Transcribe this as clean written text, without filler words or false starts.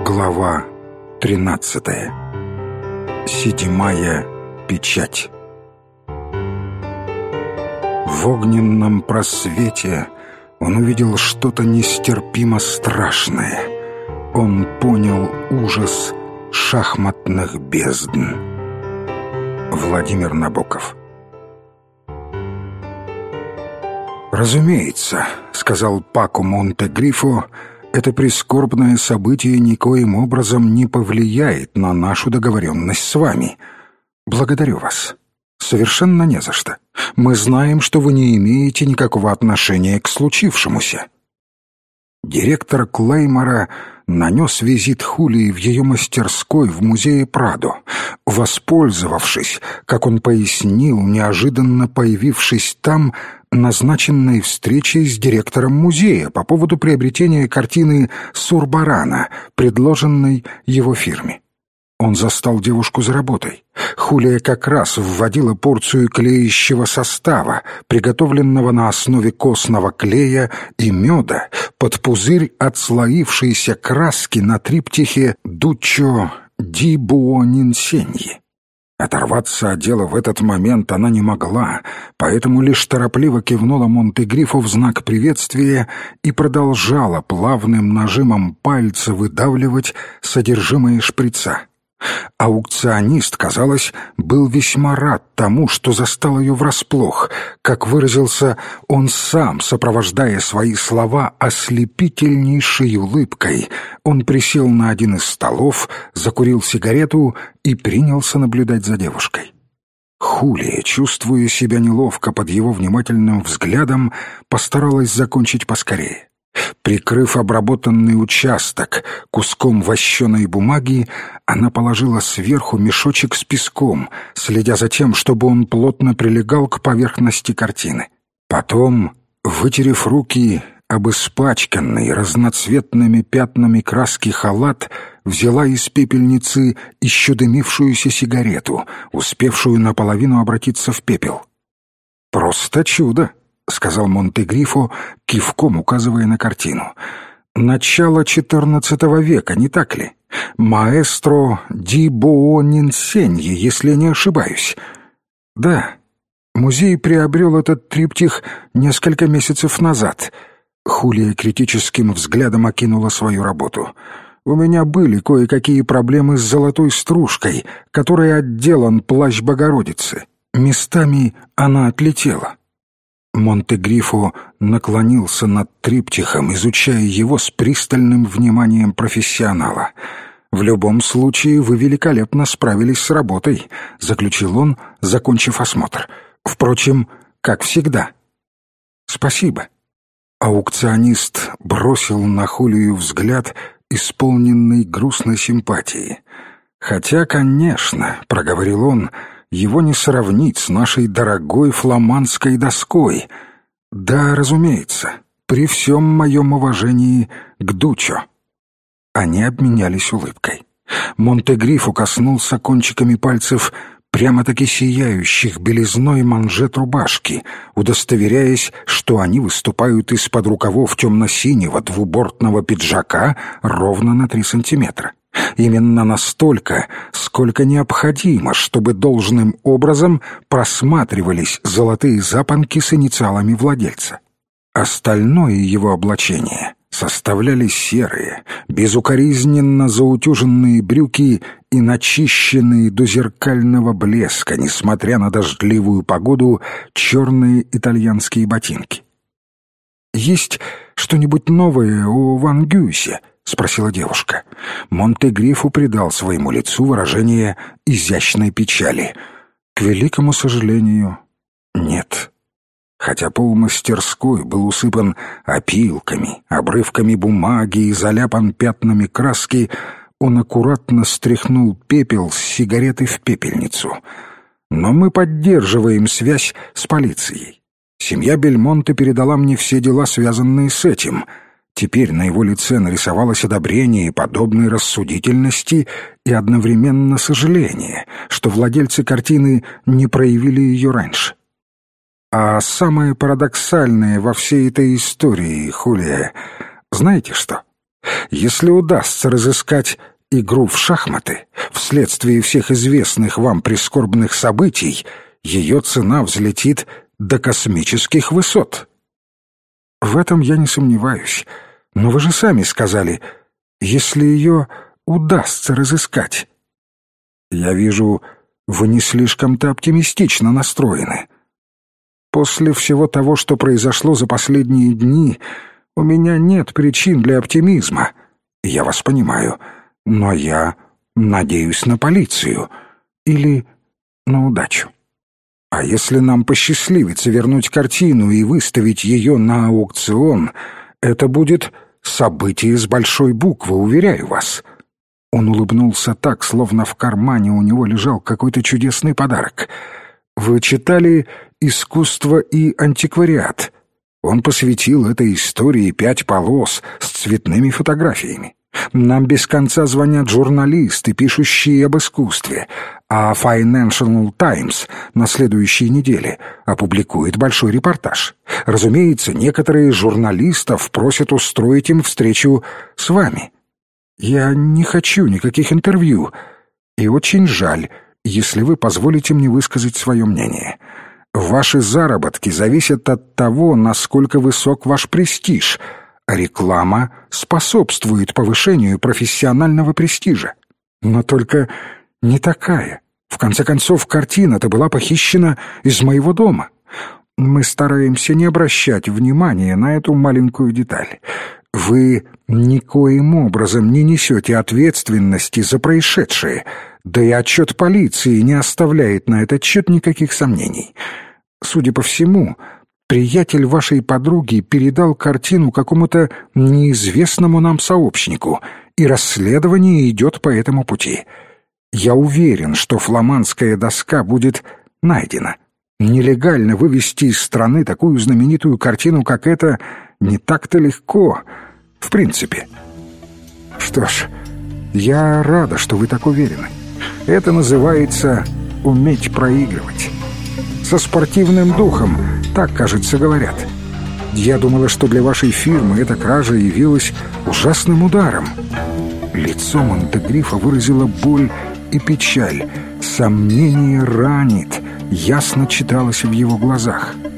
Глава 13. Седьмая печать. В огненном просвете он увидел что-то нестерпимо страшное. Он понял ужас шахматных бездн. Владимир Набоков. «Разумеется, — сказал Пако Монте-Грифо, — это прискорбное событие никоим образом не повлияет на нашу договоренность с вами. Благодарю вас. Совершенно не за что. Мы знаем, что вы не имеете никакого отношения к случившемуся». Директор Клеймора нанес визит Хулии в ее мастерской в музее Прадо, воспользовавшись, как он пояснил, неожиданно появившись там, назначенной встречей с директором музея по поводу приобретения картины Сурбарана, предложенной его фирме. Он застал девушку за работой. Хулия как раз вводила порцию клеящего состава, приготовленного на основе костного клея и меда, под пузырь отслоившейся краски на триптихе «Дуччо ди Буонинсеньи». Оторваться от дела в этот момент она не могла, поэтому лишь торопливо кивнула Монте-Грифо в знак приветствия и продолжала плавным нажимом пальца выдавливать содержимое шприца. Аукционист, казалось, был весьма рад тому, что застал ее врасплох, как выразился он сам, сопровождая свои слова ослепительнейшей улыбкой. Он присел на один из столов, закурил сигарету и принялся наблюдать за девушкой. Хулия, чувствуя себя неловко под его внимательным взглядом, постаралась закончить поскорее. Прикрыв обработанный участок куском вощеной бумаги, она положила сверху мешочек с песком, следя за тем, чтобы он плотно прилегал к поверхности картины. Потом, вытерев руки об испачканный разноцветными пятнами краски халат, взяла из пепельницы еще дымившуюся сигарету, успевшую наполовину обратиться в пепел. «Просто чудо!» — сказал Монте-Грифо, кивком указывая на картину. «Начало XIV века, не так ли? Маэстро ди Буонинсеньи, если не ошибаюсь». «Да, музей приобрел этот триптих несколько месяцев назад». Хулия критическим взглядом окинула свою работу. «У меня были кое-какие проблемы с золотой стружкой, которой отделан плащ Богородицы. Местами она отлетела». Монте-Грифо наклонился над триптихом, изучая его с пристальным вниманием профессионала. «В любом случае вы великолепно справились с работой», — заключил он, закончив осмотр. «Впрочем, как всегда». «Спасибо». Аукционист бросил на Хулию взгляд, исполненный грустной симпатии. «Хотя, конечно», — проговорил он, — «его не сравнить с нашей дорогой фламандской доской. Да, разумеется, при всем моем уважении к Дуччо». Они обменялись улыбкой. Монте-Грифо коснулся кончиками пальцев прямо-таки сияющих белизной манжет рубашки, удостоверяясь, что они выступают из-под рукавов темно-синего двубортного пиджака ровно на 3 сантиметра. Именно настолько, сколько необходимо, чтобы должным образом просматривались золотые запонки с инициалами владельца. Остальное его облачение составляли серые, безукоризненно заутюженные брюки и начищенные до зеркального блеска, несмотря на дождливую погоду, черные итальянские ботинки. «Есть что-нибудь новое о Ван Гюйсе?» — спросила девушка. Монте-Грифо придал своему лицу выражение изящной печали. «К великому сожалению, нет». Хотя пол мастерской был усыпан опилками, обрывками бумаги и заляпан пятнами краски, он аккуратно стряхнул пепел с сигареты в пепельницу. «Но мы поддерживаем связь с полицией. Семья Бельмонте передала мне все дела, связанные с этим». Теперь на его лице нарисовалось одобрение подобной рассудительности и одновременно сожаление, что владельцы картины не проявили ее раньше. А самое парадоксальное во всей этой истории, Хулия, знаете что? Если удастся разыскать игру в шахматы, вследствие всех известных вам прискорбных событий, ее цена взлетит до космических высот. В этом я не сомневаюсь. Но вы же сами сказали, если ее удастся разыскать. Я вижу, вы не слишком-то оптимистично настроены. После всего того, что произошло за последние дни, у меня нет причин для оптимизма. Я вас понимаю, но я надеюсь на полицию или на удачу. А если нам посчастливится вернуть картину и выставить ее на аукцион, это будет событие с большой буквы, уверяю вас». Он улыбнулся так, словно в кармане у него лежал какой-то чудесный подарок. «Вы читали «Искусство и антиквариат»?» Он посвятил этой истории 5 полос с цветными фотографиями. Нам без конца звонят журналисты, пишущие об искусстве, а Financial Times на следующей неделе опубликует большой репортаж. Разумеется, некоторые из журналистов просят устроить им встречу с вами. Я не хочу никаких интервью, и очень жаль, если вы позволите мне высказать свое мнение. Ваши заработки зависят от того, насколько высок ваш престиж, а реклама способствует повышению профессионального престижа. Но только не такая. В конце концов, картина-то была похищена из моего дома. Мы стараемся не обращать внимания на эту маленькую деталь. Вы никоим образом не несете ответственности за происшедшее, да и отчет полиции не оставляет на этот счет никаких сомнений. Судя по всему, приятель вашей подруги передал картину какому-то неизвестному нам сообщнику, и расследование идет по этому пути. Я уверен, что фламандская доска будет найдена. Нелегально вывести из страны такую знаменитую картину, как эта, не так-то легко, в принципе. Что ж, я рада, что вы так уверены. Это называется уметь проигрывать. Со спортивным духом, так, кажется, говорят. Я думала, что для вашей фирмы эта кража явилась ужасным ударом. Лицо Монтегрифа выразило боль и печаль. Сомнение ранит, ясно читалось в его глазах.